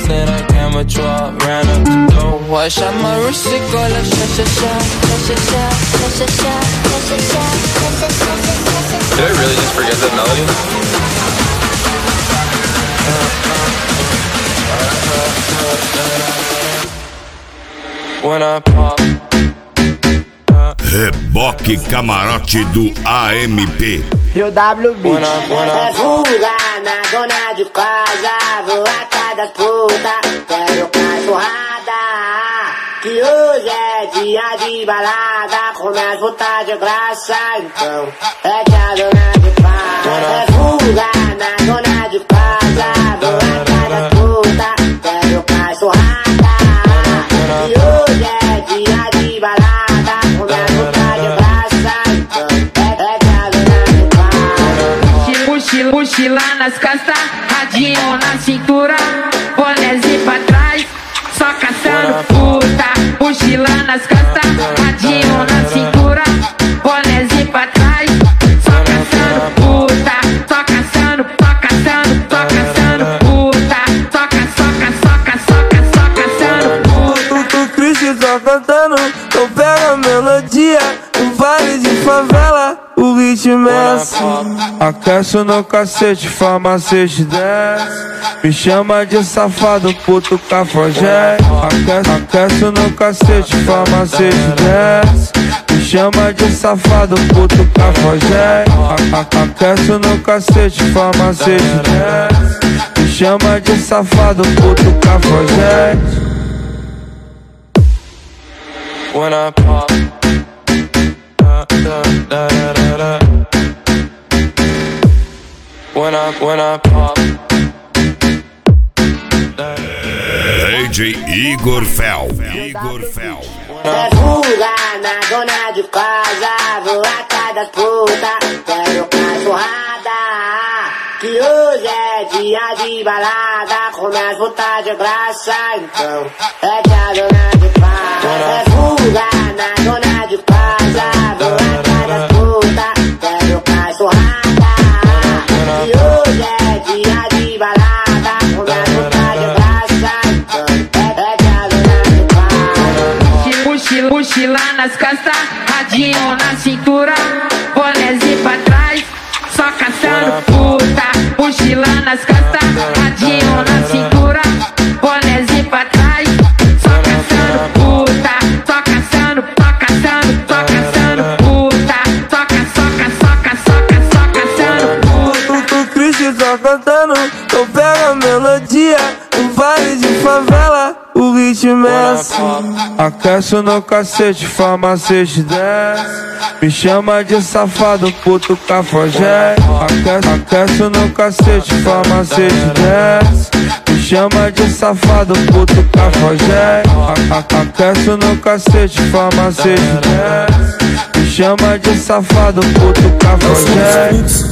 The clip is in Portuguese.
said I can't withdraw. Ran up the door, I shot my wrist, it go like sha sha sha, sha sha sha, sha sha sha, sha sha sha. Did I really just forget that melody? When I pop. Reboque Camarote do AMP. Rio W Beat. É fuga na dona de casa, vou atrás das puta, quero cachorrada. Que hoje é dia de balada, começa a puta de graça, então é que a dona de casa. É fuga na dona de casa, vou atrás das puta, quero cachorrada. Que hoje é dia de balada, começa a puta de graça, então é que a dona de casa. Mochila nas costas, radinho na cintura, bonézinho pra trás, só caçando puta. Mochila nas costas, radinho na cintura, bonézinho pra trás, só caçando puta. Só caçando, só caçando, só caçando puta. Só caçando puta. O Cristo tá cantando, então pega a melodia. No vale de favela, o ritmo é assim. Aqueço no cacete, farmacete desce. Me chama de safado, puto cafajeste. Aqueço no cacete, farmacete desce. Me chama de safado, puto cafajeste. Aqueço no cacete, farmacete desce. Me chama de safado, puto cafajeste. When I pop. When I pop. DJ Igor Fel. Igor Fel. É fuga na dona de casa, vou atrás das puta, quero cachorrada. Que hoje é dia de balada, começa a puta de graça, então é que a dona de casa. É fuga na dona de casa, vou atrás das puta, quero cachorrada. Que hoje é dia de balada, começa a puta de graça, então é que a dona de casa. Mochila nas costas, radinho na cintura, bonézinho pra trás, só caçando puta. Mochila nas costas, radinho na cintura, bonézinho pra trás, só caçando puta. Só caçando, só caçando, só caçando puta. Só caçando puta. O Cristo tá cantando, então pega a melodia. No vale de favela, o ritmo é assim. Aqueço no cacete, farmacete desce. Me chama de safado, puto cafajeste. Aqueço no cacete, farmacete desce. Me chama de safado, puto cafajeste. Aqueço no cacete, farmacete desce. Me chama de safado, puto cafajeste.